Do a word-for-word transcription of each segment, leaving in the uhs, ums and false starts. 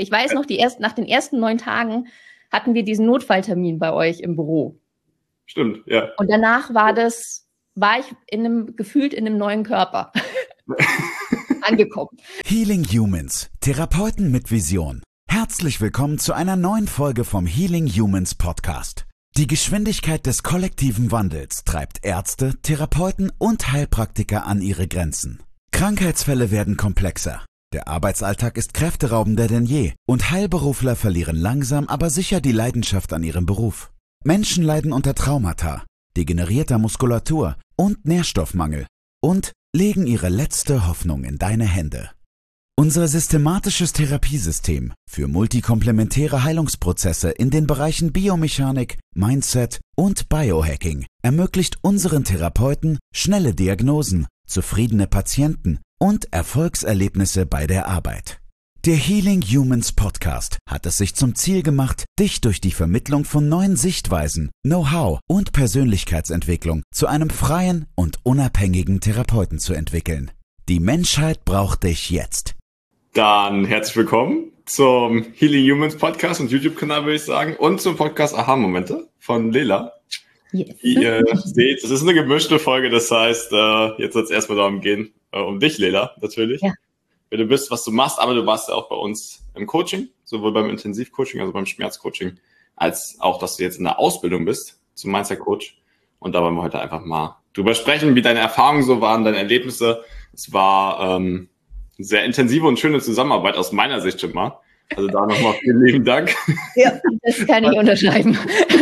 Ich weiß noch, die ersten, nach den ersten neun Tagen hatten wir diesen Notfalltermin bei euch im Büro. Stimmt, ja. Und danach war das, war ich in einem, gefühlt in einem neuen Körper angekommen. Healing Humans, Therapeuten mit Vision. Herzlich willkommen zu einer neuen Folge vom Healing Humans Podcast. Die Geschwindigkeit des kollektiven Wandels treibt Ärzte, Therapeuten und Heilpraktiker an ihre Grenzen. Krankheitsfälle werden komplexer. Der Arbeitsalltag ist kräfteraubender denn je und Heilberufler verlieren langsam, aber sicher die Leidenschaft an ihrem Beruf. Menschen leiden unter Traumata, degenerierter Muskulatur und Nährstoffmangel und legen ihre letzte Hoffnung in deine Hände. Unser systematisches Therapiesystem für multikomplementäre Heilungsprozesse in den Bereichen Biomechanik, Mindset und Biohacking ermöglicht unseren Therapeuten schnelle Diagnosen, zufriedene Patienten und Erfolgserlebnisse bei der Arbeit. Der Healing Humans Podcast hat es sich zum Ziel gemacht, dich durch die Vermittlung von neuen Sichtweisen, Know-how und Persönlichkeitsentwicklung zu einem freien und unabhängigen Therapeuten zu entwickeln. Die Menschheit braucht dich jetzt. Dann herzlich willkommen zum Healing Humans Podcast und YouTube-Kanal, würde ich sagen, und zum Podcast Aha-Momente von Lela. Yes. Wie ihr seht, es ist eine gemischte Folge, das heißt, äh, jetzt soll es erstmal darum gehen, äh, um dich, Lela, natürlich. Ja. Wer du bist, was du machst, aber du warst ja auch bei uns im Coaching, sowohl beim Intensivcoaching, also beim Schmerzcoaching, als auch, dass du jetzt in der Ausbildung bist zum Mindset-Coach. Und da wollen wir heute einfach mal drüber sprechen, wie deine Erfahrungen so waren, deine Erlebnisse. Es war ähm, eine sehr intensive und schöne Zusammenarbeit aus meiner Sicht schon mal. Also da nochmal vielen lieben Dank. Ja, das kann ich unterschreiben.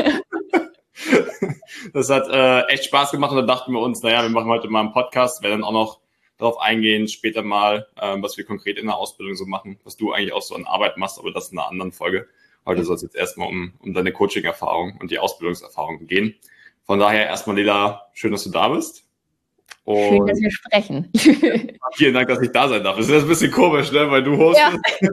Das hat äh, echt Spaß gemacht und da dachten wir uns, naja, wir machen heute mal einen Podcast, werden dann auch noch darauf eingehen, später mal, ähm, was wir konkret in der Ausbildung so machen, was du eigentlich auch so an Arbeit machst, aber das in einer anderen Folge. Heute soll es jetzt erstmal um, um deine Coaching-Erfahrung und die Ausbildungserfahrung gehen. Von daher erstmal, Lela, schön, dass du da bist. Und schön, dass wir sprechen. Vielen Dank, dass ich da sein darf. Das ist jetzt ein bisschen komisch, ne, weil du hostest. Ja.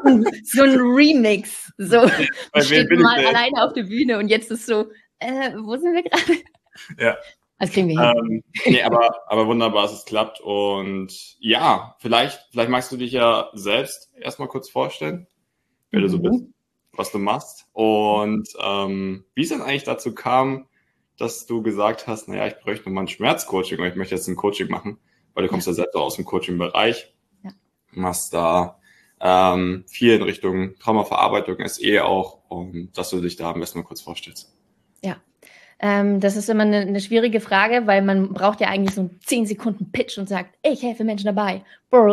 So ein Remix. So, Bei steht mal alleine auf der Bühne und jetzt ist so, äh, wo sind wir gerade? Ja. Das kriegen wir hin. Ähm, nee, aber, aber wunderbar, dass es klappt. Und ja, vielleicht, vielleicht magst du dich ja selbst erstmal kurz vorstellen, wer mhm. du so bist, was du machst. Und ähm, wie es dann eigentlich dazu kam, dass du gesagt hast, naja, ich bräuchte nochmal ein Schmerzcoaching oder ich möchte jetzt ein Coaching machen, weil du kommst ja, ja selbst auch aus dem Coaching-Bereich. Ja. Machst da ähm, viel in Richtung Traumaverarbeitung, S E auch, und dass du dich da am besten mal kurz vorstellst. Ja. Ähm, das ist immer eine, eine schwierige Frage, weil man braucht ja eigentlich so einen zehn Sekunden Pitch und sagt, ich helfe Menschen dabei.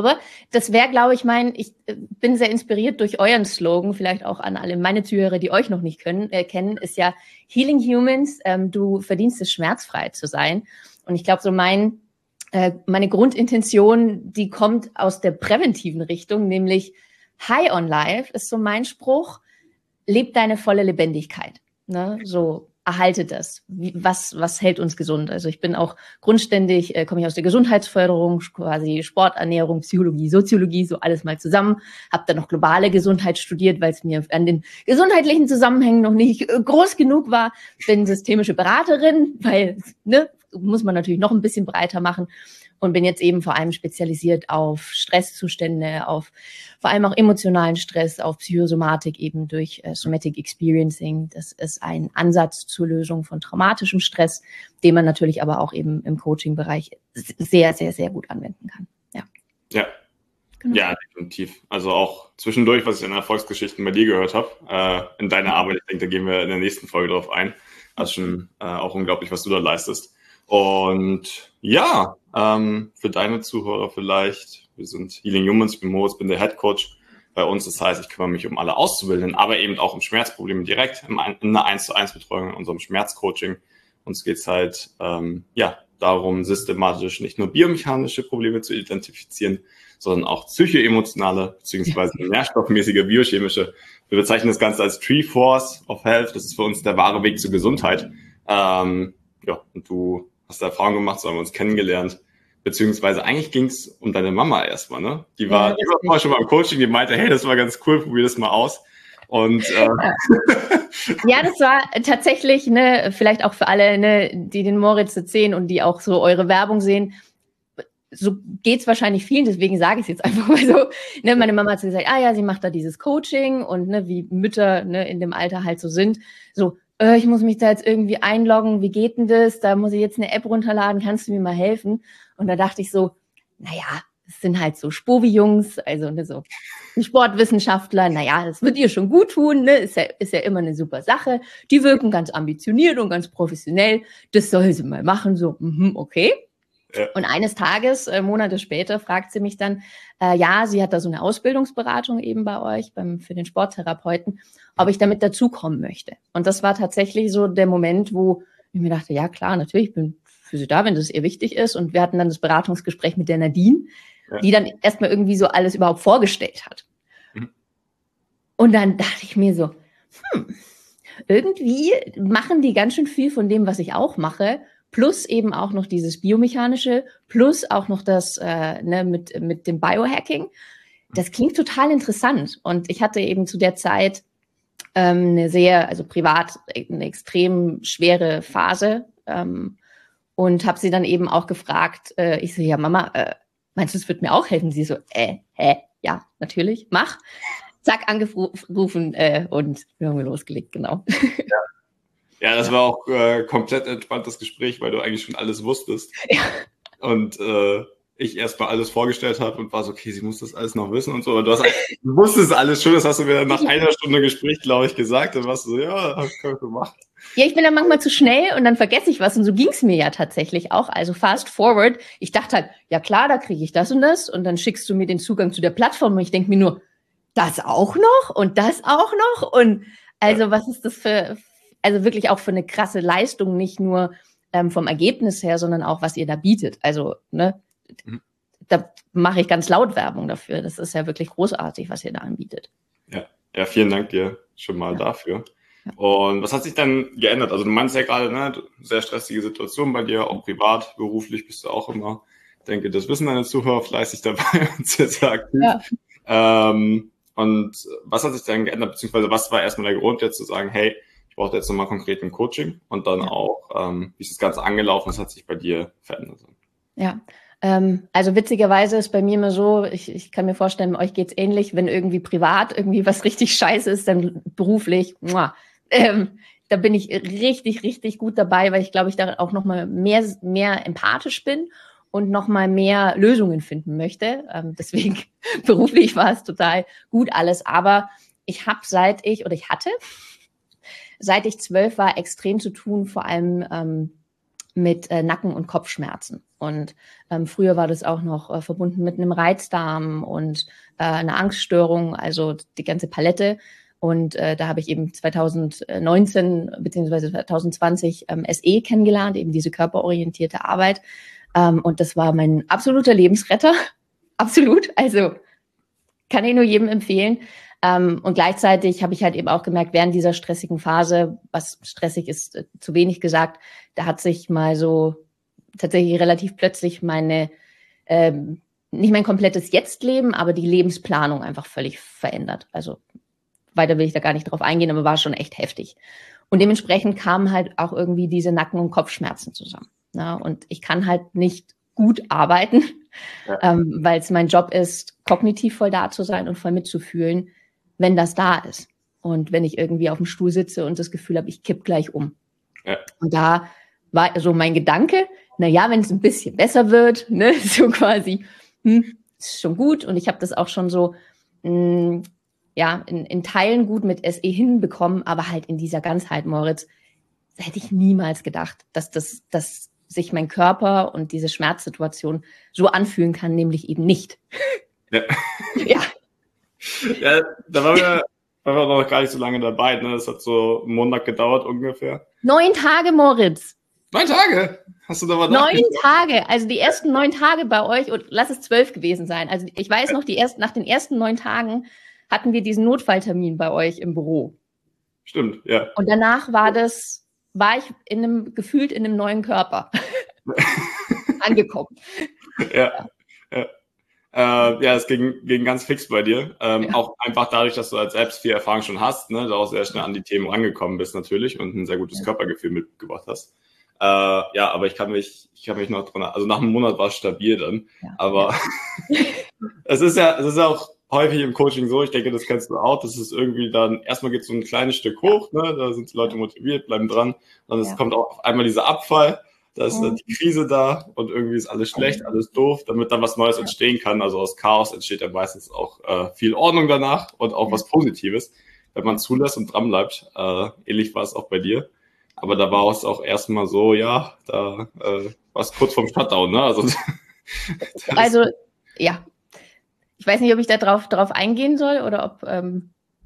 Das wäre, glaube ich, mein, ich bin sehr inspiriert durch euren Slogan, vielleicht auch an alle meine Zuhörer, die euch noch nicht können, äh, kennen, ist ja Healing Humans, ähm, du verdienst es, schmerzfrei zu sein. Und ich glaube, so mein, äh, meine Grundintention, die kommt aus der präventiven Richtung, nämlich High on Life ist so mein Spruch, leb deine volle Lebendigkeit. Ne? So, erhalte das. Wie, was, was hält uns gesund? Also ich bin auch grundständig, äh, komme ich aus der Gesundheitsförderung, quasi Sporternährung, Psychologie, Soziologie, so alles mal zusammen. Habe dann noch globale Gesundheit studiert, weil es mir an den gesundheitlichen Zusammenhängen noch nicht äh, groß genug war. Bin systemische Beraterin, weil, ne, muss man natürlich noch ein bisschen breiter machen. Und bin jetzt eben vor allem spezialisiert auf Stresszustände, auf vor allem auch emotionalen Stress, auf Psychosomatik eben durch äh, Somatic Experiencing. Das ist ein Ansatz zur Lösung von traumatischem Stress, den man natürlich aber auch eben im Coaching-Bereich sehr, sehr, sehr gut anwenden kann. Ja, ja. Genau. Ja, definitiv. Also auch zwischendurch, was ich in Erfolgsgeschichten bei dir gehört habe, äh, in deiner Arbeit, ich denke, da gehen wir in der nächsten Folge drauf ein. Also schon äh, auch unglaublich, was du da leistest. Und ja, ähm, für deine Zuhörer vielleicht, wir sind Healing Humans, ich bin Moritz, bin der Head Coach bei uns. Das heißt, ich kümmere mich um alle Auszubildenden, aber eben auch um Schmerzprobleme direkt in einer eins zu eins Betreuung in unserem Schmerzcoaching. Uns geht es halt ähm, ja darum, systematisch nicht nur biomechanische Probleme zu identifizieren, sondern auch psychoemotionale beziehungsweise nährstoffmäßige, biochemische. Wir bezeichnen das Ganze als Tree Force of Health. Das ist für uns der wahre Weg zur Gesundheit. Ähm, ja, und du hast da Erfahrung gemacht, so haben wir uns kennengelernt. Beziehungsweise eigentlich ging es um deine Mama erstmal, ne? Die war, ja, die war vorher schon mal im Coaching, die meinte, hey, das war ganz cool, probier das mal aus. Und äh ja, das war tatsächlich, ne, vielleicht auch für alle, ne, die den Moritz jetzt sehen und die auch so eure Werbung sehen. so geht's wahrscheinlich vielen, deswegen sage ich es jetzt einfach mal so. Ne, meine Mama hat so gesagt, ah ja, sie macht da dieses Coaching und ne, wie Mütter ne, in dem Alter halt so sind, so, äh, ich muss mich da jetzt irgendwie einloggen, wie geht denn das? Da muss ich jetzt eine App runterladen, kannst du mir mal helfen? Und da dachte ich so, naja, das sind halt so Spovi-Jungs, also ne, so Sportwissenschaftler, naja, das wird ihr schon gut tun, ne? Ist ja, ist ja immer eine super Sache. Die wirken ganz ambitioniert und ganz professionell. Das soll sie mal machen, so, mhm, okay. Ja. Und eines Tages, äh, Monate später, fragt sie mich dann, äh, ja, sie hat da so eine Ausbildungsberatung eben bei euch, beim, für den Sporttherapeuten, ob ich damit dazukommen möchte. Und das war tatsächlich so der Moment, wo ich mir dachte, ja klar, natürlich, ich bin für sie da, wenn das ihr wichtig ist. Und wir hatten dann das Beratungsgespräch mit der Nadine, ja. die dann erstmal irgendwie so alles überhaupt vorgestellt hat. Mhm. Und dann dachte ich mir so, hm, irgendwie machen die ganz schön viel von dem, was ich auch mache, plus eben auch noch dieses Biomechanische, plus auch noch das äh, ne, mit, mit dem Biohacking. Das klingt total interessant. Und ich hatte eben zu der Zeit ähm, eine sehr, also privat, eine extrem schwere Phase ähm, und habe sie dann eben auch gefragt, äh, ich so, ja Mama, äh, meinst du, es wird mir auch helfen? Sie so, äh, hä? Ja, natürlich, mach. Zack, angerufen äh, und wir haben losgelegt, genau. Ja. Ja, das war auch äh, komplett entspannt, das Gespräch, weil du eigentlich schon alles wusstest. Ja. Und äh, ich erstmal alles vorgestellt habe und war so, okay, sie muss das alles noch wissen und so. Und du, hast, du wusstest alles schon, das hast du mir nach einer Stunde Gespräch, glaube ich, gesagt. Dann warst du so, ja, das kann ich so machen. Ja, ich bin dann manchmal zu schnell und dann vergesse ich was. Und so ging es mir ja tatsächlich auch. Also fast forward. Ich dachte halt, ja klar, da kriege ich das und das. Und dann schickst du mir den Zugang zu der Plattform. Und ich denke mir nur, das auch noch und das auch noch. Und also ja. was ist das für... Also wirklich auch für eine krasse Leistung, nicht nur ähm, vom Ergebnis her, sondern auch, was ihr da bietet. Also, ne, mhm. da mache ich ganz laut Werbung dafür. Das ist ja wirklich großartig, was ihr da anbietet. Ja, ja, vielen Dank dir schon mal ja. dafür. Ja. Und was hat sich dann geändert? Also du meinst ja gerade, ne, sehr stressige Situation bei dir, auch privat, beruflich bist du auch immer. Ich denke, das wissen deine Zuhörer fleißig dabei und sehr, sehr aktiv. Ja. Ähm, und was hat sich dann geändert? Beziehungsweise was war erstmal der Grund, jetzt zu sagen, hey, ich brauchte jetzt nochmal konkret ein Coaching und dann ja. auch, ähm, wie ist das Ganze angelaufen, was hat sich bei dir verändert? Ja, ähm, also witzigerweise ist bei mir immer so, ich, ich kann mir vorstellen, euch geht's ähnlich, wenn irgendwie privat irgendwie was richtig scheiße ist, dann beruflich, muah, ähm, da bin ich richtig, richtig gut dabei, weil ich glaube, ich da auch nochmal mehr, mehr empathisch bin und nochmal mehr Lösungen finden möchte. Ähm, deswegen beruflich war es total gut alles, aber ich habe seit ich, oder ich hatte, seit ich zwölf war, extrem zu tun, vor allem ähm, mit äh, Nacken- und Kopfschmerzen. Und ähm, früher war das auch noch äh, verbunden mit einem Reizdarm und äh, einer Angststörung, also die ganze Palette. Und äh, da habe ich eben zwanzig neunzehn beziehungsweise zwanzig zwanzig ähm, S E kennengelernt, eben diese körperorientierte Arbeit. Ähm, und das war mein absoluter Lebensretter. Absolut. Also kann ich nur jedem empfehlen. Um, und gleichzeitig habe ich halt eben auch gemerkt, während dieser stressigen Phase, was stressig ist, äh, zu wenig gesagt, da hat sich mal so tatsächlich relativ plötzlich meine, ähm, nicht mein komplettes Jetzt-Leben, aber die Lebensplanung einfach völlig verändert. Also weiter will ich da gar nicht drauf eingehen, aber war schon echt heftig. Und dementsprechend kamen halt auch irgendwie diese Nacken- und Kopfschmerzen zusammen. Ja, und ich kann halt nicht gut arbeiten, ja. ähm, weil es mein Job ist, kognitiv voll da zu sein und voll mitzufühlen, wenn das da ist. Und wenn ich irgendwie auf dem Stuhl sitze und das Gefühl habe, ich kipp gleich um. Ja. Und da war so mein Gedanke, na ja, wenn es ein bisschen besser wird, ne, so quasi, hm, ist schon gut. Und ich habe das auch schon so, mh, ja, in, in Teilen gut mit S E hinbekommen, aber halt in dieser Ganzheit, Moritz, das hätte ich niemals gedacht, dass das, dass sich mein Körper und diese Schmerzsituation so anfühlen kann, nämlich eben nicht. Ja. ja. Ja, da waren wir, waren wir noch gar nicht so lange dabei. Ne? Das hat so einen Monat gedauert ungefähr. Neun Tage, Moritz. Neun Tage? Hast du da mal Neun Tage. Also die ersten neun Tage bei euch, und lass es zwölf gewesen sein. Also ich weiß noch, die ersten, nach den ersten neun Tagen hatten wir diesen Notfalltermin bei euch im Büro. Stimmt, ja. Und danach war das, war ich in einem, gefühlt in einem neuen Körper angekommen. Ja, ja. Äh, ja, es ging, ging ganz fix bei dir. Ähm, ja. Auch einfach dadurch, dass du als selbst viel Erfahrung schon hast, ne, da auch sehr schnell an die Themen rangekommen bist natürlich und ein sehr gutes ja. Körpergefühl mitgebracht hast. Äh, ja, aber ich kann mich, ich kann mich noch dran, also nach einem Monat war es stabil dann. Ja, aber ja. es ist ja, es ist ja auch häufig im Coaching so, ich denke, das kennst du auch, das ist irgendwie dann, erstmal geht es so ein kleines Stück hoch, ne, da sind die Leute motiviert, bleiben dran, dann ja. es kommt auch auf einmal dieser Abfall, da ist mhm. die Krise da und irgendwie ist alles schlecht, alles doof, damit dann was Neues entstehen kann. Also aus Chaos entsteht ja meistens auch äh, viel Ordnung danach und auch ja. was Positives, wenn man zulässt und dran bleibt. Äh, ähnlich war es auch bei dir. Aber da war es auch erstmal so, ja, da äh, war es kurz vorm Shutdown, ne? Also, also, ja. Ich weiß nicht, ob ich da drauf, drauf eingehen soll oder ob... Ähm,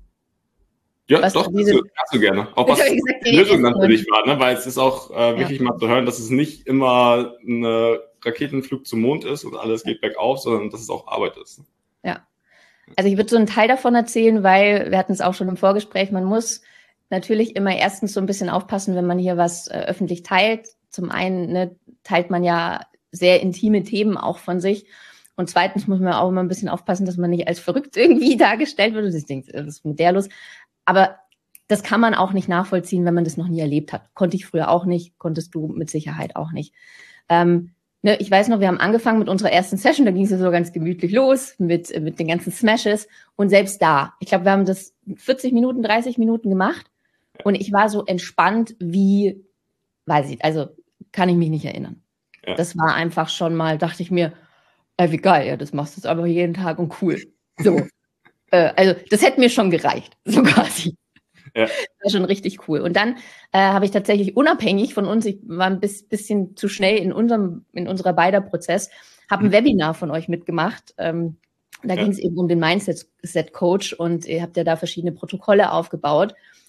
ja, doch, diese, kannst, du, kannst du gerne. Auch was die Lösung dann für dich war, ne? Weil es ist auch äh, wichtig ja. mal zu hören, dass es nicht immer ein Raketenflug zum Mond ist und alles geht bergauf, sondern dass es auch Arbeit ist. Ja. Also ich würde so einen Teil davon erzählen, weil wir hatten es auch schon im Vorgespräch, man muss natürlich immer erstens so ein bisschen aufpassen, wenn man hier was äh, öffentlich teilt. Zum einen ne, teilt man ja sehr intime Themen auch von sich. Und zweitens muss man auch immer ein bisschen aufpassen, dass man nicht als verrückt irgendwie dargestellt wird. Und ich denke, was ist mit der los? Aber das kann man auch nicht nachvollziehen, wenn man das noch nie erlebt hat. Konnte ich früher auch nicht, konntest du mit Sicherheit auch nicht. Ähm, ne, ich weiß noch, wir haben angefangen mit unserer ersten Session, da ging es ja so ganz gemütlich los mit, mit den ganzen Smashes. Und selbst da, ich glaube, wir haben das vierzig Minuten, dreißig Minuten gemacht. Und ich war so entspannt wie, weiß ich, also kann ich mich nicht erinnern. Ja. Das war einfach schon mal, dachte ich mir, ey, wie geil, ja, das machst du jetzt aber jeden Tag und cool. So. äh, also das hätte mir schon gereicht, so quasi. Ja. Das war schon richtig cool. Und dann äh, habe ich tatsächlich unabhängig von uns, ich war ein bis, bisschen zu schnell in unserem, in unserer beider Prozess, habe ein mhm. Webinar von euch mitgemacht. Ähm, da ja. ging es eben um den Mindset-Coach und ihr habt ja da verschiedene Protokolle aufgebaut.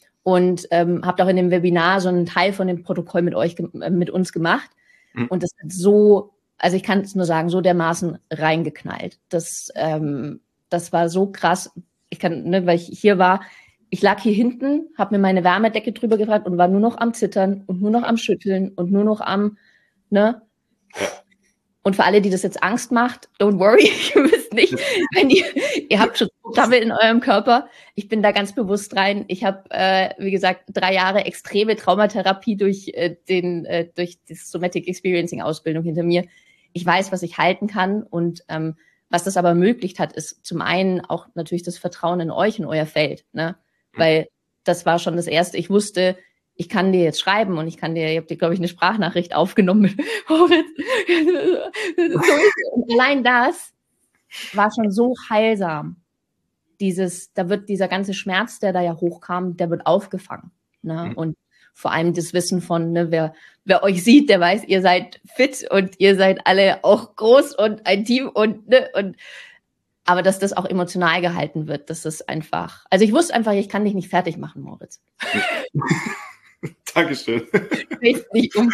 Und ähm, habt auch in dem Webinar so einen Teil von dem Protokoll mit euch, äh, mit uns gemacht. Mhm. Und das hat so, also ich kann es nur sagen, so dermaßen reingeknallt. Das, ähm, das war so krass. Ich kann, ne, weil ich hier war, ich lag hier hinten, habe mir meine Wärmedecke drüber gefragt und war nur noch am Zittern und nur noch am Schütteln und nur noch am, ne? Ja. Und für alle, die das jetzt Angst macht, don't worry, ihr wisst nicht, wenn ihr, ihr habt schon Dammel in eurem Körper. Ich bin da ganz bewusst rein. Ich habe, äh, wie gesagt, drei Jahre extreme Traumatherapie durch äh, den äh, durch die Somatic Experiencing Ausbildung hinter mir. Ich weiß, was ich halten kann und ähm, was das aber ermöglicht hat, ist zum einen auch natürlich das Vertrauen in euch, in euer Feld, ne? Weil das war schon das Erste. Ich wusste, ich kann dir jetzt schreiben und ich kann dir, ihr habt dir, glaube ich, eine Sprachnachricht aufgenommen mit Moritz. Und allein das war schon so heilsam. Dieses, da wird dieser ganze Schmerz, der da ja hochkam, der wird aufgefangen. Ne? Mhm. Und vor allem das Wissen von, ne, wer, wer euch sieht, der weiß, ihr seid fit und ihr seid alle auch groß und ein Team und, ne, und aber dass das auch emotional gehalten wird, das ist einfach, also ich wusste einfach, ich kann dich nicht fertig machen, Moritz. Dankeschön. Drehst nicht um.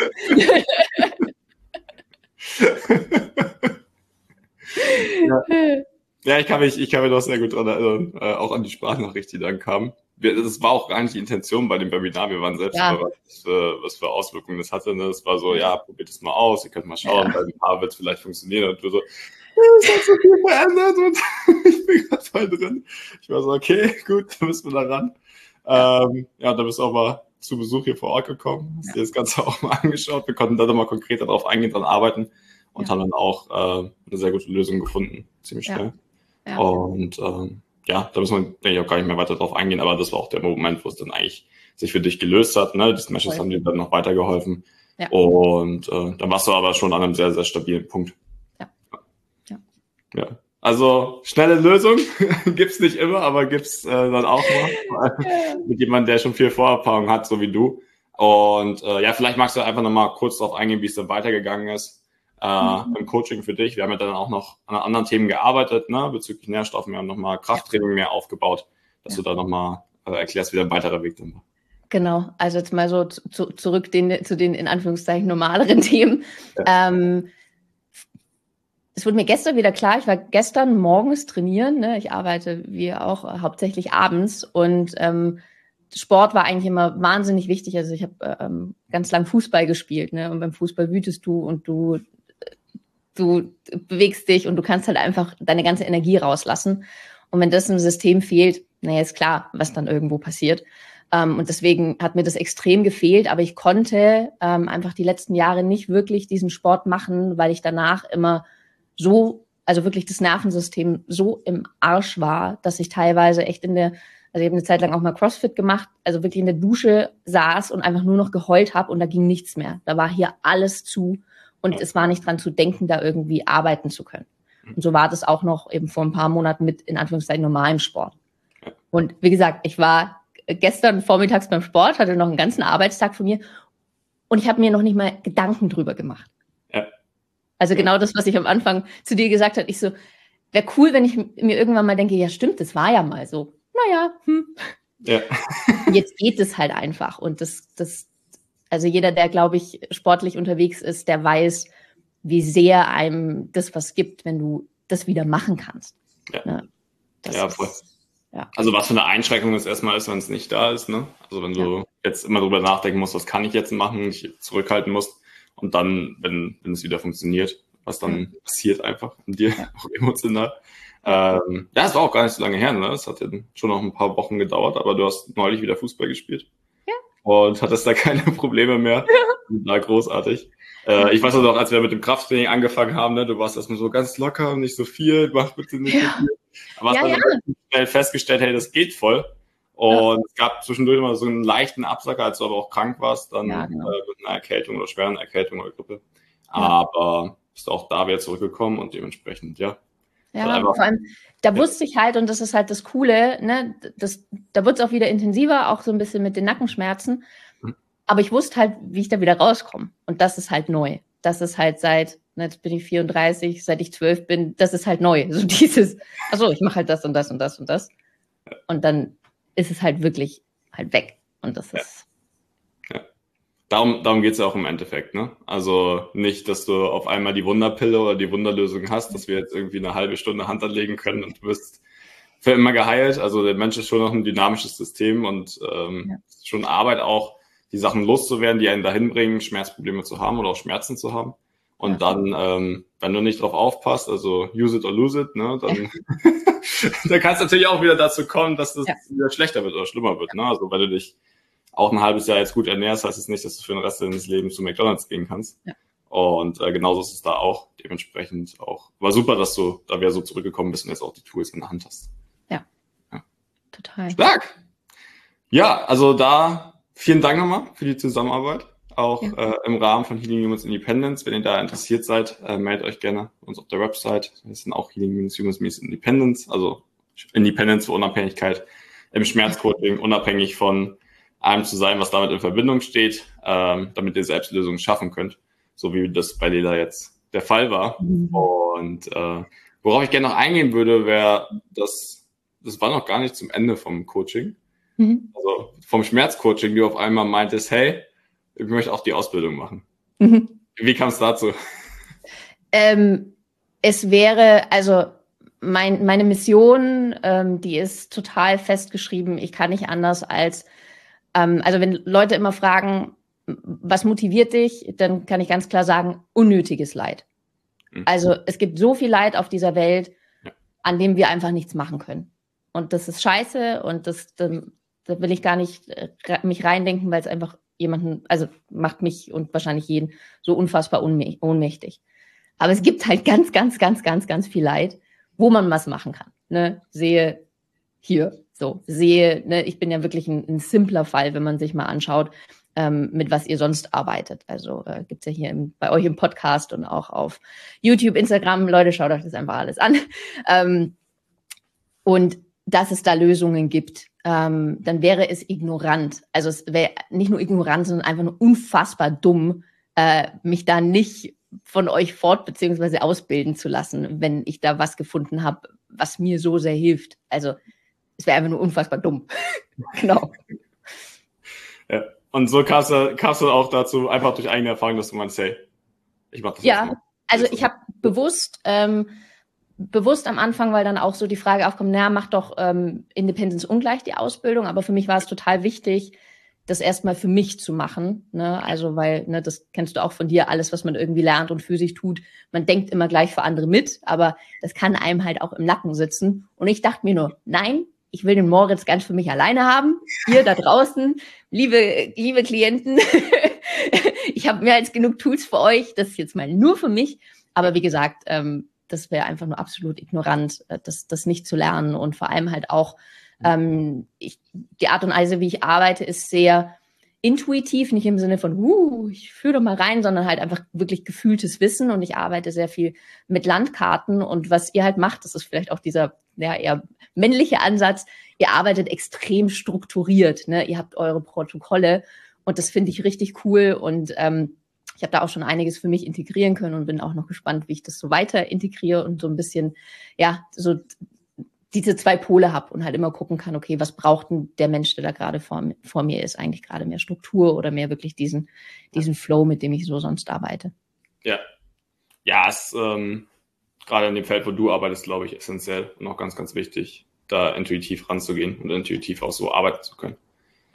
ja. ja, ich kann mich, ich kann mich noch sehr gut dran erinnern, äh, auch an die Sprachnachricht, die dann kam. Wir, das war auch gar nicht die Intention bei dem Webinar, wir waren selbst ja. überrascht, was für, was für Auswirkungen das hatte. Ne? Das war so, ja, probiert es mal aus, ihr könnt mal schauen, ja. bei ein paar wird es vielleicht funktionieren. Und wir so, es hat so viel verändert und ich bin gerade voll drin. Ich war so, okay, gut, dann müssen wir da ran. Ja, ähm, ja da bist du auch mal zu Besuch hier vor Ort gekommen, hast ja. dir das Ganze auch mal angeschaut. Wir konnten da dann mal konkreter darauf eingehen, dran arbeiten und ja. haben dann auch äh, eine sehr gute Lösung gefunden, ziemlich schnell. Ja. Ja. Und ähm, ja, da müssen wir, denke ich, auch gar nicht mehr weiter drauf eingehen, aber das war auch der Moment, wo es dann eigentlich sich für dich gelöst hat. Ne? Die Smashes haben dir dann noch weitergeholfen. Ja. Und äh, dann warst du aber schon an einem sehr, sehr stabilen Punkt. Ja. Ja. ja. Also schnelle Lösung gibt's nicht immer, aber gibt's äh, dann auch mal mit jemandem, der schon viel Vorerfahrung hat, so wie du. Und äh, ja, vielleicht magst du einfach nochmal kurz darauf eingehen, wie es dann weitergegangen ist äh, mhm. im Coaching für dich. Wir haben ja dann auch noch an anderen Themen gearbeitet, ne, bezüglich Nährstoffen. Wir haben nochmal Krafttraining mehr aufgebaut, dass ja. du da nochmal äh, erklärst, wie dein weiterer Weg dann war. Genau, also jetzt mal so zu, zurück den, zu den in Anführungszeichen normaleren Themen. Ja. Ähm, Es wurde mir gestern wieder klar, ich war gestern morgens trainieren, ne? Ich arbeite wie auch äh, hauptsächlich abends und ähm, Sport war eigentlich immer wahnsinnig wichtig. Also ich habe ähm, ganz lang Fußball gespielt, ne? Und beim Fußball wütest du und du du bewegst dich und du kannst halt einfach deine ganze Energie rauslassen. Und wenn das im System fehlt, naja, ist klar, was dann irgendwo passiert. Ähm, und deswegen hat mir das extrem gefehlt, aber ich konnte ähm, einfach die letzten Jahre nicht wirklich diesen Sport machen, weil ich danach immer so, also wirklich das Nervensystem so im Arsch war, dass ich teilweise echt in der, also ich habe eine Zeit lang auch mal CrossFit gemacht, also wirklich in der Dusche saß und einfach nur noch geheult habe und da ging nichts mehr. Da war hier alles zu und es war nicht dran zu denken, da irgendwie arbeiten zu können. Und so war das auch noch eben vor ein paar Monaten mit, in Anführungszeichen, normalem Sport. Und wie gesagt, ich war gestern vormittags beim Sport, hatte noch einen ganzen Arbeitstag von mir und ich habe mir noch nicht mal Gedanken drüber gemacht. Ja. Also genau das, was ich am Anfang zu dir gesagt habe. Ich so, wäre cool, wenn ich mir irgendwann mal denke, ja stimmt, das war ja mal so. Naja, hm. Ja. Jetzt geht es halt einfach. Und das, das, also jeder, der, glaube ich, sportlich unterwegs ist, der weiß, wie sehr einem das was gibt, wenn du das wieder machen kannst. Ja, ne? Das ja ist, voll. Ja. Also was für eine Einschränkung es erstmal ist, wenn es nicht da ist, ne? Also wenn du ja. jetzt immer drüber nachdenken musst, was kann ich jetzt machen, dich zurückhalten musst und dann, wenn, wenn es wieder funktioniert, was dann ja. passiert einfach in dir, ja. auch emotional. Ähm, ja, es war auch gar nicht so lange her, ne? Es hat ja schon noch ein paar Wochen gedauert, aber du hast neulich wieder Fußball gespielt. Ja. Und hattest da keine Probleme mehr. Ja. War großartig. Äh, ich weiß auch noch, als wir mit dem Krafttraining angefangen haben, ne, du warst erstmal so ganz locker und nicht so viel, mach bitte nicht ja. so viel. Aber hast ja, dann ja. schnell festgestellt, hey, das geht voll. Und ja. es gab zwischendurch immer so einen leichten Absacker, als du aber auch krank warst, dann ja, genau. äh, mit einer Erkältung oder schweren Erkältung oder Grippe. Ja. Aber bist auch da wieder zurückgekommen und dementsprechend, ja. Ja, einfach, vor allem, da ja. wusste ich halt, und das ist halt das Coole, ne, das, da wird es auch wieder intensiver, auch so ein bisschen mit den Nackenschmerzen. Mhm. Aber ich wusste halt, wie ich da wieder rauskomme. Und das ist halt neu. Das ist halt seit, ne, jetzt bin ich vierunddreißig, seit ich zwölf bin, das ist halt neu. So dieses, achso, ich mache halt das und das und das und das. Und dann ist es halt wirklich halt weg. Und das ist... Ja. Ja. Darum, darum geht es ja auch im Endeffekt, ne? Also nicht, dass du auf einmal die Wunderpille oder die Wunderlösung hast, dass wir jetzt irgendwie eine halbe Stunde Hand anlegen können und du wirst für immer geheilt. Also der Mensch ist schon noch ein dynamisches System und ähm, ja. es ist schon Arbeit auch, die Sachen loszuwerden, die einen dahin bringen, Schmerzprobleme zu haben oder auch Schmerzen zu haben. Und ja. dann, ähm, wenn du nicht drauf aufpasst, also use it or lose it, ne, dann, dann kann es natürlich auch wieder dazu kommen, dass das ja. wieder schlechter wird oder schlimmer wird. Ne? Also wenn du dich auch ein halbes Jahr jetzt gut ernährst, heißt es nicht, dass du für den Rest deines Lebens zu McDonald's gehen kannst. Ja. Und äh, genauso ist es da auch. Dementsprechend auch. War super, dass du da wieder so zurückgekommen bist und jetzt auch die Tools in der Hand hast. Ja, ja. Total. Stark. Ja, also da vielen Dank nochmal für die Zusammenarbeit. Auch ja. äh, im Rahmen von Healing Humans Independence. Wenn ihr da interessiert seid, äh, meldet euch gerne bei uns auf der Website. Das sind auch Healing Humans Independence, also Independence für Unabhängigkeit im Schmerzcoaching, unabhängig von allem zu sein, was damit in Verbindung steht, ähm, damit ihr selbst Lösungen schaffen könnt, so wie das bei Lela jetzt der Fall war. Mhm. Und äh, worauf ich gerne noch eingehen würde, wäre, dass das war noch gar nicht zum Ende vom Coaching, mhm. also vom Schmerzcoaching, du auf einmal meintest, hey, ich möchte auch die Ausbildung machen. Mhm. Wie kam es dazu? Ähm, es wäre, also mein, meine Mission, ähm, die ist total festgeschrieben. Ich kann nicht anders als, ähm, also wenn Leute immer fragen, was motiviert dich, dann kann ich ganz klar sagen, unnötiges Leid. Mhm. Also es gibt so viel Leid auf dieser Welt, ja. an dem wir einfach nichts machen können. Und das ist scheiße und das, da, da will ich gar nicht äh, mich reindenken, weil es einfach jemanden, also macht mich und wahrscheinlich jeden so unfassbar ohnmä- ohnmächtig. Aber es gibt halt ganz, ganz, ganz, ganz, ganz viel Leid, wo man was machen kann. Ne? Sehe hier, so, sehe, ne, ich bin ja wirklich ein, ein simpler Fall, wenn man sich mal anschaut, ähm, mit was ihr sonst arbeitet. Also äh, gibt's ja hier im, bei euch im Podcast und auch auf YouTube, Instagram. Leute, schaut euch das einfach alles an. Ähm, und dass es da Lösungen gibt, ähm, dann wäre es ignorant. Also es wäre nicht nur ignorant, sondern einfach nur unfassbar dumm, äh, mich da nicht von euch fort- bzw. ausbilden zu lassen, wenn ich da was gefunden habe, was mir so sehr hilft. Also es wäre einfach nur unfassbar dumm. Genau. Ja. Und so kamst du, kamst du auch dazu, einfach durch eigene Erfahrung, dass du meinst, hey, ich mach das ja, jetzt mal. Ja, also ich habe bewusst ähm, bewusst am Anfang, weil dann auch so die Frage aufkommt, naja, mach doch ähm, Independence ungleich die Ausbildung, aber für mich war es total wichtig, das erstmal für mich zu machen, ne? Also weil, ne, das kennst du auch von dir, alles, was man irgendwie lernt und für sich tut, man denkt immer gleich für andere mit, aber das kann einem halt auch im Nacken sitzen und ich dachte mir nur, nein, ich will den Moritz ganz für mich alleine haben. Ihr da draußen, liebe, liebe Klienten, ich habe mehr als genug Tools für euch. Das ist jetzt mal nur für mich. Aber wie gesagt, ähm, das wäre einfach nur absolut ignorant, das, das nicht zu lernen. Und vor allem halt auch, ähm, ich, die Art und Weise, wie ich arbeite, ist sehr intuitiv, nicht im Sinne von, uh, ich fühle doch mal rein, sondern halt einfach wirklich gefühltes Wissen. Und ich arbeite sehr viel mit Landkarten. Und was ihr halt macht, das ist vielleicht auch dieser ja, eher männliche Ansatz, ihr arbeitet extrem strukturiert. Ne? Ihr habt eure Protokolle und das finde ich richtig cool. Und ähm, ich habe da auch schon einiges für mich integrieren können und bin auch noch gespannt, wie ich das so weiter integriere und so ein bisschen, ja, so diese zwei Pole habe und halt immer gucken kann, okay, was braucht denn der Mensch, der da gerade vor, vor mir ist, eigentlich gerade mehr Struktur oder mehr wirklich diesen, diesen Flow, mit dem ich so sonst arbeite. Ja, ja, es ähm, gerade in dem Feld, wo du arbeitest, glaube ich, essentiell und auch ganz, ganz wichtig, da intuitiv ranzugehen und intuitiv auch so arbeiten zu können.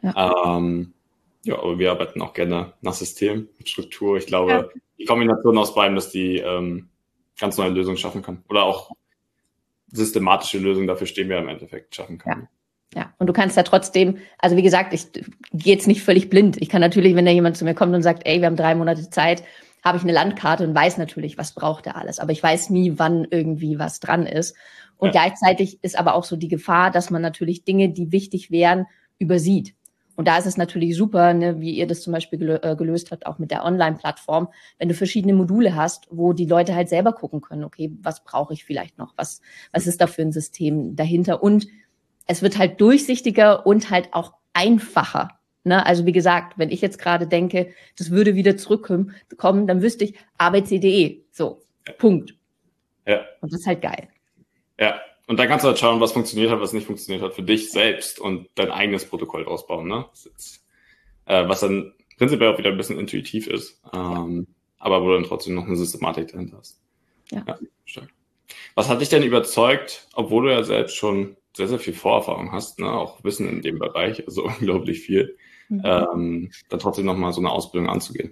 Ja, ähm, ja aber wir arbeiten auch gerne nach System, mit Struktur. Ich glaube, ja. Die Kombination aus beiden, dass die ähm, ganz neue Lösungen schaffen kann oder auch systematische Lösungen, dafür stehen wir im Endeffekt, schaffen kann. Ja. Ja, und du kannst ja trotzdem, also wie gesagt, ich gehe jetzt nicht völlig blind. Ich kann natürlich, wenn da jemand zu mir kommt und sagt, ey, wir haben drei Monate Zeit, habe ich eine Landkarte und weiß natürlich, was braucht er alles. Aber ich weiß nie, wann irgendwie was dran ist. Und ja. Gleichzeitig ist aber auch so die Gefahr, dass man natürlich Dinge, die wichtig wären, übersieht. Und da ist es natürlich super, ne, wie ihr das zum Beispiel gelöst habt, auch mit der Online-Plattform, wenn du verschiedene Module hast, wo die Leute halt selber gucken können, okay, was brauche ich vielleicht noch, was, was ist da für ein System dahinter? Und es wird halt durchsichtiger und halt auch einfacher. Ne? Also wie gesagt, wenn ich jetzt gerade denke, das würde wieder zurückkommen, dann wüsste ich A B C D E. So, ja. Punkt. Ja. Und das ist halt geil. Ja. Und dann kannst du halt schauen, was funktioniert hat, was nicht funktioniert hat für dich selbst und dein eigenes Protokoll draus bauen, ne? Das ist, äh, was dann prinzipiell auch wieder ein bisschen intuitiv ist, ähm, aber wo du dann trotzdem noch eine Systematik dahinter hast. Ja. Ja, stark. Was hat dich denn überzeugt, obwohl du ja selbst schon sehr, sehr viel Vorerfahrung hast, ne? Auch Wissen in dem Bereich, also unglaublich viel, mhm. ähm, dann trotzdem nochmal so eine Ausbildung anzugehen?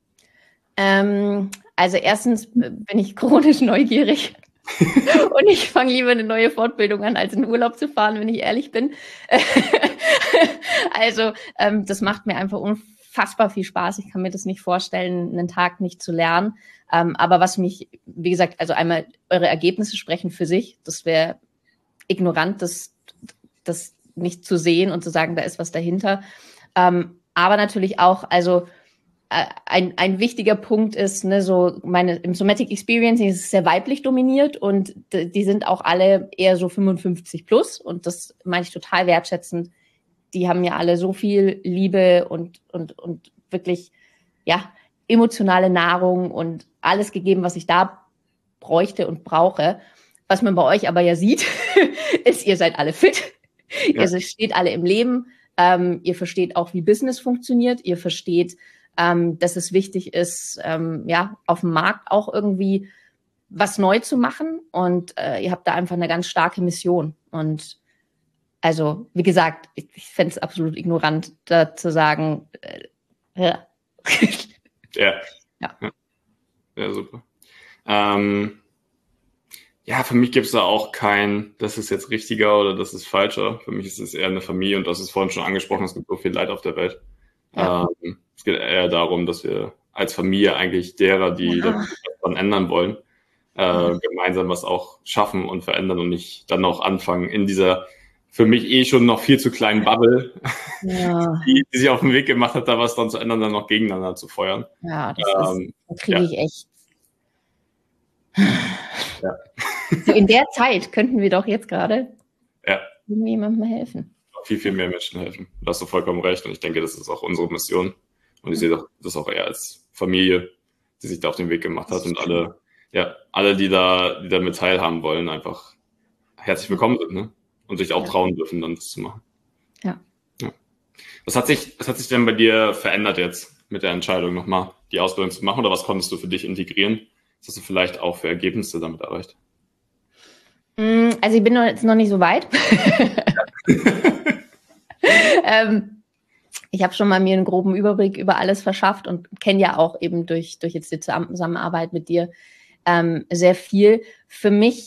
Ähm, also erstens bin ich chronisch neugierig. Und ich fange lieber eine neue Fortbildung an, als in den Urlaub zu fahren, wenn ich ehrlich bin. Also ähm, das macht mir einfach unfassbar viel Spaß. Ich kann mir das nicht vorstellen, einen Tag nicht zu lernen. Ähm, aber was mich, wie gesagt, also einmal eure Ergebnisse sprechen für sich. Das wäre ignorant, das, das nicht zu sehen und zu sagen, da ist was dahinter. Ähm, aber natürlich auch, also Ein, ein wichtiger Punkt ist, ne, so meine im Somatic Experiencing ist es sehr weiblich dominiert und d- die sind auch alle eher so fünfundfünfzig plus und das meine ich total wertschätzend. Die haben mir alle so viel Liebe und und und wirklich ja emotionale Nahrung und alles gegeben, was ich da bräuchte und brauche. Was man bei euch aber ja sieht, ist, ihr seid alle fit, ja. Ihr steht alle im Leben, ähm, ihr versteht auch, wie Business funktioniert, ihr versteht Ähm, dass es wichtig ist, ähm, ja, auf dem Markt auch irgendwie was neu zu machen. Und äh, ihr habt da einfach eine ganz starke Mission. Und also, wie gesagt, ich, ich fände es absolut ignorant, da zu sagen, äh, ja. ja. Ja. Ja, super. Ähm, ja, für mich gibt es da auch kein, das ist jetzt richtiger oder das ist falscher. Für mich ist es eher eine Familie und das ist vorhin schon angesprochen, es gibt so viel Leid auf der Welt. Ja. Ähm, es geht eher darum, dass wir als Familie eigentlich derer, die ja. das dann ändern wollen, äh, ja. gemeinsam was auch schaffen und verändern und nicht dann noch anfangen in dieser für mich eh schon noch viel zu kleinen Bubble, ja. die, die sich auf den Weg gemacht hat, da was dann zu ändern, dann noch gegeneinander zu feuern. Ja, das ähm, ist, da kriege ja. ich echt. Ja. So in der Zeit könnten wir doch jetzt gerade ja. jemandem helfen. Viel, viel mehr Menschen helfen. Da hast du vollkommen recht. Und ich denke, das ist auch unsere Mission. Und ich sehe das auch eher als Familie, die sich da auf den Weg gemacht hat. Und alle, ja, alle, die da, die da mit teilhaben wollen, einfach herzlich willkommen sind, ne? Und sich auch ja. trauen dürfen, dann das zu machen. Ja. ja. Was hat sich, was hat sich denn bei dir verändert jetzt mit der Entscheidung, nochmal die Ausbildung zu machen? Oder was konntest du für dich integrieren? Was hast du vielleicht auch für Ergebnisse damit erreicht? Also ich bin jetzt noch nicht so weit. ähm, ich habe schon mal mir einen groben Überblick über alles verschafft und kenne ja auch eben durch, durch jetzt die Zusammenarbeit mit dir ähm, sehr viel. Für mich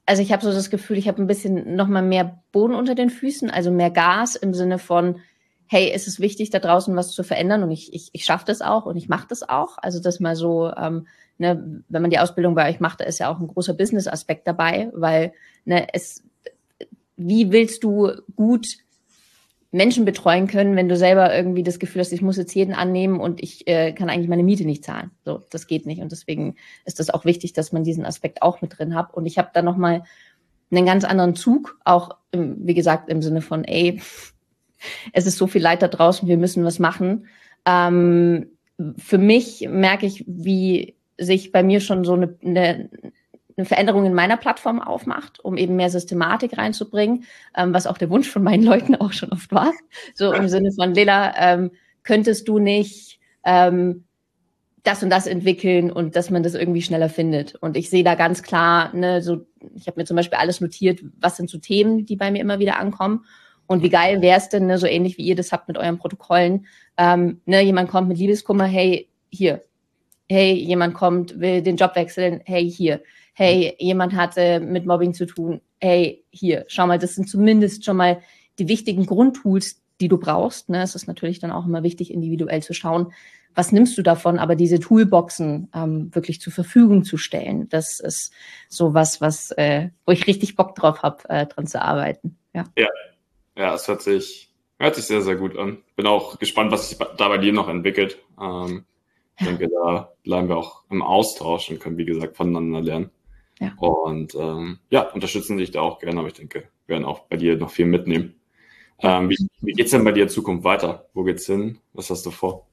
also ich habe so das Gefühl, ich habe ein bisschen noch mal mehr Boden unter den Füßen, also mehr Gas im Sinne von, hey, es ist wichtig, da draußen was zu verändern und ich, ich, ich schaffe das auch und ich mache das auch. Also das mal so, ähm, ne, wenn man die Ausbildung bei euch macht, da ist ja auch ein großer Business-Aspekt dabei, weil ne, es, wie willst du gut Menschen betreuen können, wenn du selber irgendwie das Gefühl hast, ich muss jetzt jeden annehmen und ich äh, kann eigentlich meine Miete nicht zahlen. So, das geht nicht. Und deswegen ist das auch wichtig, dass man diesen Aspekt auch mit drin hat. Und ich habe da nochmal einen ganz anderen Zug, auch, im, wie gesagt, im Sinne von, ey, es ist so viel Leid da draußen, wir müssen was machen. Ähm, für mich merke ich, wie sich bei mir schon so eine, eine eine Veränderung in meiner Plattform aufmacht, um eben mehr Systematik reinzubringen, ähm, was auch der Wunsch von meinen Leuten auch schon oft war. So im Sinne von, Lila, ähm, könntest du nicht ähm, das und das entwickeln und dass man das irgendwie schneller findet. Und ich sehe da ganz klar, ne, so, ich habe mir zum Beispiel alles notiert, was sind so Themen, die bei mir immer wieder ankommen. Und wie geil wäre es denn, ne, so ähnlich wie ihr das habt mit euren Protokollen, ähm, ne, jemand kommt mit Liebeskummer, hey, hier. Hey, jemand kommt, will den Job wechseln, hey, hier. Hey, jemand hatte mit Mobbing zu tun, hey, hier, schau mal, das sind zumindest schon mal die wichtigen Grundtools, die du brauchst. Ne? Es ist natürlich dann auch immer wichtig, individuell zu schauen, was nimmst du davon, aber diese Toolboxen ähm, wirklich zur Verfügung zu stellen, das ist so was, was, äh, wo ich richtig Bock drauf habe, äh, dran zu arbeiten. Ja, ja, ja, es hört sich, hört sich sehr, sehr gut an. Bin auch gespannt, was sich da bei dir noch entwickelt. Ähm, ich denke, da bleiben wir auch im Austausch und können, wie gesagt, voneinander lernen. Ja. Und ähm, ja, unterstützen dich da auch gerne, aber ich denke, wir werden auch bei dir noch viel mitnehmen. Ähm, wie wie geht es denn bei dir in Zukunft weiter? Wo geht's hin? Was hast du vor?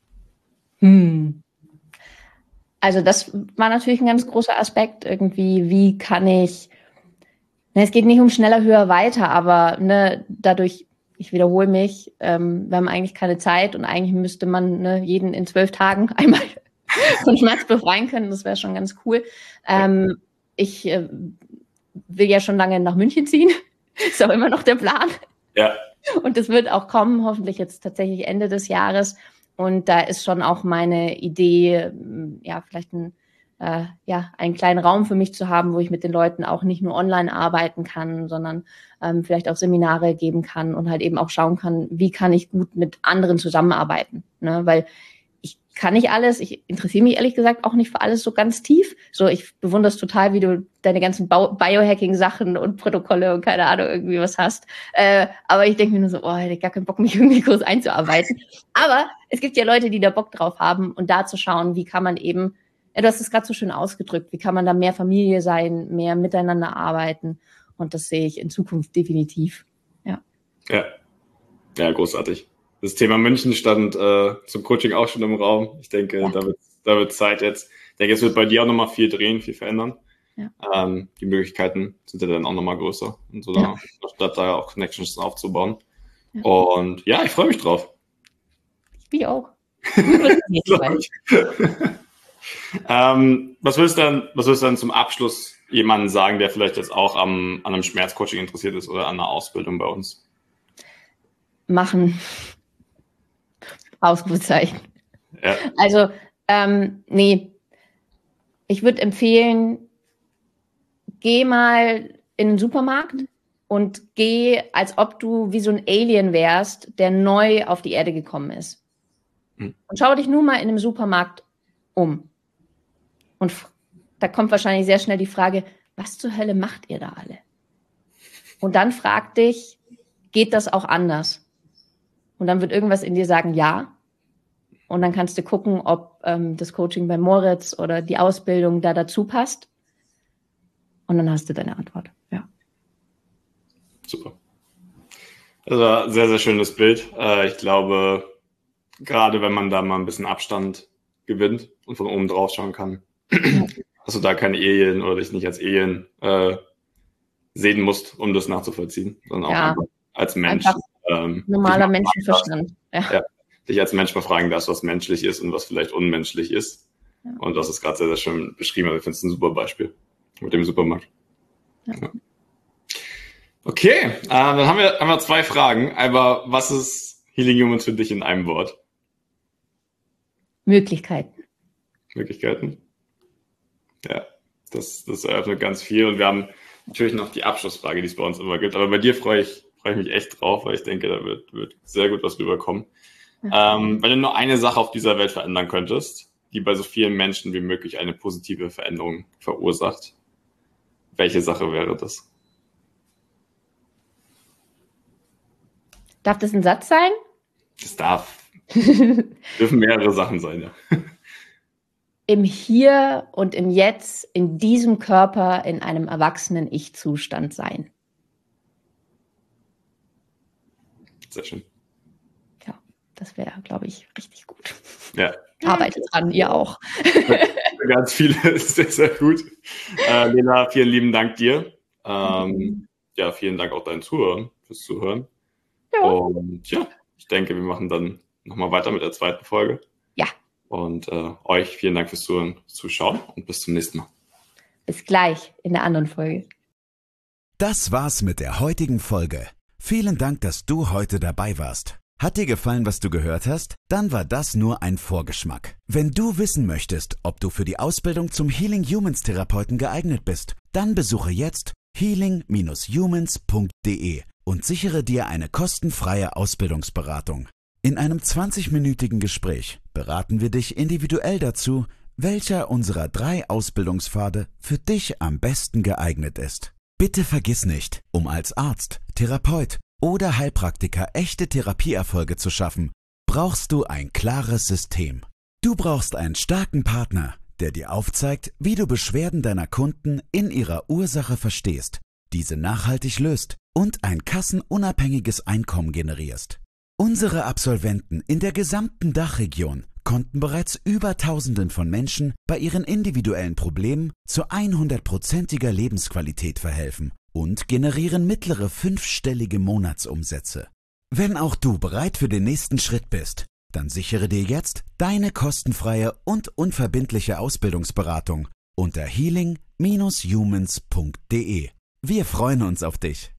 Hm. Also das war natürlich ein ganz großer Aspekt irgendwie, wie kann ich, ne, es geht nicht um schneller, höher, weiter, aber ne, dadurch, ich wiederhole mich, ähm, wir haben eigentlich keine Zeit und eigentlich müsste man ne, jeden in zwölf Tagen einmal von Schmerz befreien können, das wäre schon ganz cool. Ähm, ich äh, will ja schon lange nach München ziehen, ist auch immer noch der Plan. Ja. Und das wird auch kommen, hoffentlich jetzt tatsächlich Ende des Jahres. Und da ist schon auch meine Idee, ja, vielleicht ein, äh, ja, einen kleinen Raum für mich zu haben, wo ich mit den Leuten auch nicht nur online arbeiten kann, sondern ähm, vielleicht auch Seminare geben kann und halt eben auch schauen kann, wie kann ich gut mit anderen zusammenarbeiten. Ne? Weil ich kann nicht alles, ich interessiere mich ehrlich gesagt auch nicht für alles so ganz tief. So, ich bewundere es total, wie du deine ganzen Biohacking-Sachen und Protokolle und keine Ahnung, irgendwie was hast. Äh, aber ich denke mir nur so, oh, hätte ich gar keinen Bock, mich irgendwie groß einzuarbeiten. Aber es gibt ja Leute, die da Bock drauf haben und da zu schauen, wie kann man eben, ja, du hast es gerade so schön ausgedrückt, wie kann man da mehr Familie sein, mehr miteinander arbeiten. Und das sehe ich in Zukunft definitiv. Ja. Ja, ja, großartig. Das Thema München stand äh, zum Coaching auch schon im Raum. Ich denke, ja. da wird da wird Zeit jetzt. Ich denke, es wird bei dir auch nochmal viel drehen, viel verändern. Ja. Ähm, die Möglichkeiten sind ja dann auch nochmal größer, in so einer ja. Stadt da auch Connections aufzubauen. Ja. Und ja, ich freue mich drauf. Ich mich auch. ähm, was willst du dann, was willst du dann zum Abschluss jemandem sagen, der vielleicht jetzt auch am, an einem Schmerzcoaching interessiert ist oder an einer Ausbildung bei uns? Machen. Ausrufezeichen. Ja. Also, ähm, nee, ich würde empfehlen, geh mal in den Supermarkt und geh, als ob du wie so ein Alien wärst, der neu auf die Erde gekommen ist. Hm. Und schau dich nur mal in einem Supermarkt um. Und da kommt wahrscheinlich sehr schnell die Frage, was zur Hölle macht ihr da alle? Und dann frag dich, geht das auch anders? Und dann wird irgendwas in dir sagen, ja. Und dann kannst du gucken, ob ähm, das Coaching bei Moritz oder die Ausbildung da dazu passt. Und dann hast du deine Antwort. Ja. Super. Das war ein sehr, sehr schönes Bild. Äh, ich glaube, gerade wenn man da mal ein bisschen Abstand gewinnt und von oben drauf schauen kann, ja. dass du da keine Alien oder dich nicht als Alien äh, sehen musst, um das nachzuvollziehen, sondern auch ja. einfach als Mensch. Einfach ähm, normaler Menschenverstand. Ja. Ja, dich als Mensch befragen darfst, was menschlich ist und was vielleicht unmenschlich ist. Ja. Und das ist gerade sehr, sehr schön beschrieben. Also ich finde es ein super Beispiel mit dem Supermarkt. Ja. Ja. Okay, äh, dann haben wir, haben wir zwei Fragen. Einmal, was ist Healing Humans für dich in einem Wort? Möglichkeiten. Möglichkeiten. Ja, das, das eröffnet ganz viel. Und wir haben natürlich noch die Abschlussfrage, die es bei uns immer gibt. Aber bei dir freue ich, freue ich mich echt drauf, weil ich denke, da wird, wird sehr gut was rüberkommen. Ja. Ähm, wenn du nur eine Sache auf dieser Welt verändern könntest, die bei so vielen Menschen wie möglich eine positive Veränderung verursacht, welche Sache wäre das? Darf das ein Satz sein? Es darf. Dürfen mehrere Sachen sein, ja. Im Hier und im Jetzt, in diesem Körper, in einem erwachsenen Ich-Zustand sein. Sehr schön. Ja, das wäre, glaube ich, richtig gut. Ja. Arbeitet dran, ihr auch. Ganz viele, sehr, sehr gut. Äh, Lena, vielen lieben Dank dir. Ähm, ja, vielen Dank auch deinen Zuhörern fürs Zuhören. Ja. Und ja, ich denke, wir machen dann nochmal weiter mit der zweiten Folge. Ja. Und äh, euch vielen Dank fürs Zuhören, Zuschauen und bis zum nächsten Mal. Bis gleich in der anderen Folge. Das war's mit der heutigen Folge. Vielen Dank, dass du heute dabei warst. Hat dir gefallen, was du gehört hast? Dann war das nur ein Vorgeschmack. Wenn du wissen möchtest, ob du für die Ausbildung zum Healing Humans Therapeuten geeignet bist, dann besuche jetzt healing Bindestrich humans Punkt de und sichere dir eine kostenfreie Ausbildungsberatung. In einem zwanzigminütigen Gespräch beraten wir dich individuell dazu, welcher unserer drei Ausbildungspfade für dich am besten geeignet ist. Bitte vergiss nicht, um als Arzt, Therapeut oder Heilpraktiker echte Therapieerfolge zu schaffen, brauchst du ein klares System. Du brauchst einen starken Partner, der dir aufzeigt, wie du Beschwerden deiner Kunden in ihrer Ursache verstehst, diese nachhaltig löst und ein kassenunabhängiges Einkommen generierst. Unsere Absolventen in der gesamten Dachregion konnten bereits über Tausenden von Menschen bei ihren individuellen Problemen zu hundertprozentiger Lebensqualität verhelfen und generieren mittlere fünfstellige Monatsumsätze. Wenn auch du bereit für den nächsten Schritt bist, dann sichere dir jetzt deine kostenfreie und unverbindliche Ausbildungsberatung unter healing Bindestrich humans Punkt de. Wir freuen uns auf dich.